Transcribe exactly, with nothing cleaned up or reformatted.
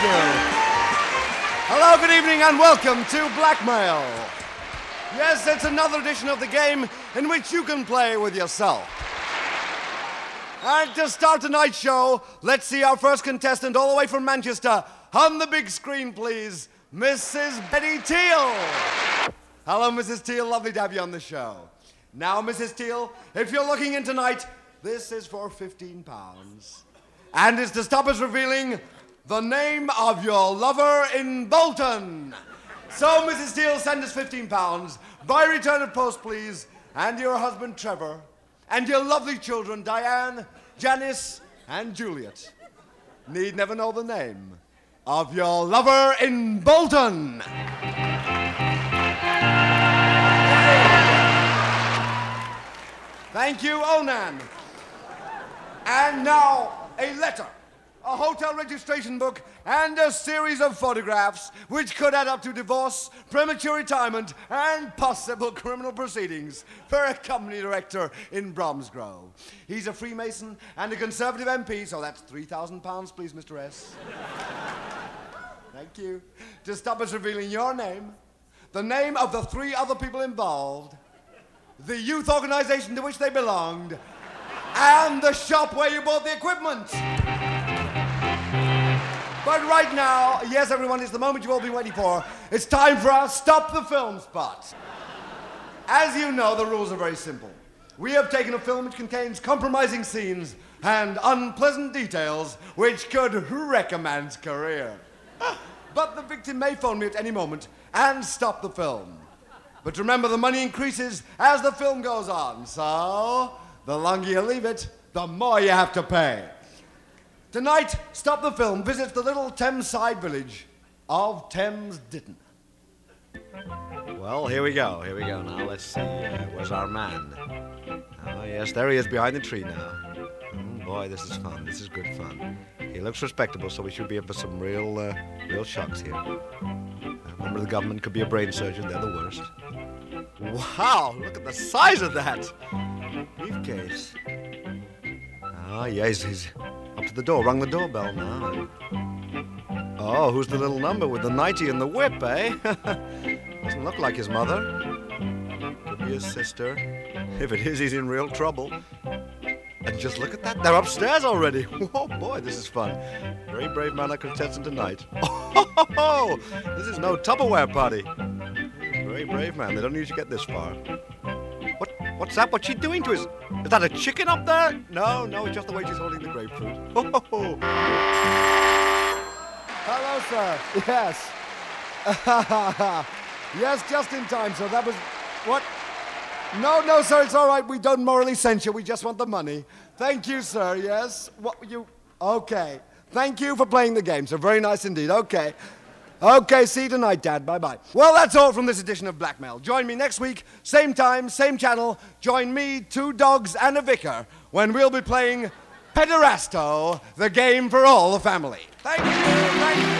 Thank you. Hello, good evening, and welcome to Blackmail. Yes, it's another edition of the game in which you can play with yourself. And to start tonight's show, let's see our first contestant all the way from Manchester. On the big screen, please, Missus Betty Teal. Hello, Missus Teal. Lovely to have you on the show. Now, Missus Teal, if you're looking in tonight, this is for fifteen pounds. And it's to stop us revealing the name of your lover in Bolton. So, Missus Teal, send us fifteen pounds. By return of post, please. And your husband, Trevor. And your lovely children, Diane, Janice, and Juliet. Need never know the name of your lover in Bolton. Thank you, Onan. And now, a letter, a hotel registration book, and a series of photographs which could add up to divorce, premature retirement, and possible criminal proceedings for a company director in Bromsgrove. He's a Freemason and a Conservative M P, so that's three thousand pounds, please, Mister S. Thank you. To stop us revealing your name, the name of the three other people involved, the youth organization to which they belonged, and the shop where you bought the equipment. But right now, yes, everyone, it's the moment you've all been waiting for. It's time for our Stop the Film spot. As you know, the rules are very simple. We have taken a film which contains compromising scenes and unpleasant details which could wreck a man's career. But the victim may phone me at any moment and stop the film. But remember, the money increases as the film goes on, so the longer you leave it, the more you have to pay. Tonight, Stop the Film visits the little Thameside village of Thames Ditton. Well, here we go, here we go now. Let's see, uh, where's our man? Oh, yes, there he is behind the tree now. Oh, boy, this is fun, this is good fun. He looks respectable, so we should be in for some real, uh, real shocks here. Uh, remember, the government could be a brain surgeon, they're the worst. Wow, look at the size of that briefcase. Oh, yeah, he's... he's up to the door, rung the doorbell now. Oh, who's the little number with the nightie and the whip, eh? Doesn't look like his mother. Could be his sister. If it is, he's in real trouble. And just look at that, they're upstairs already. Oh boy, this is fun. Very brave man, our contestant tonight. Oh, this is no Tupperware party. Very brave man, they don't usually get this far. What? What's that? What's she doing to his... Is that a chicken up there? No, no, it's just the way she's holding the grapefruit. Oh. Hello, sir. Yes. Yes, just in time, sir. That was... What? No, no, sir, it's all right. We don't morally censure. We just want the money. Thank you, sir. Yes. What you... Okay. Thank you for playing the game, sir. Very nice indeed. Okay. Okay, see you tonight, Dad. Bye-bye. Well, that's all from this edition of Blackmail. Join me next week, same time, same channel. Join me, two dogs, and a vicar when we'll be playing Pederasto, the game for all the family. Thank you. Thank you.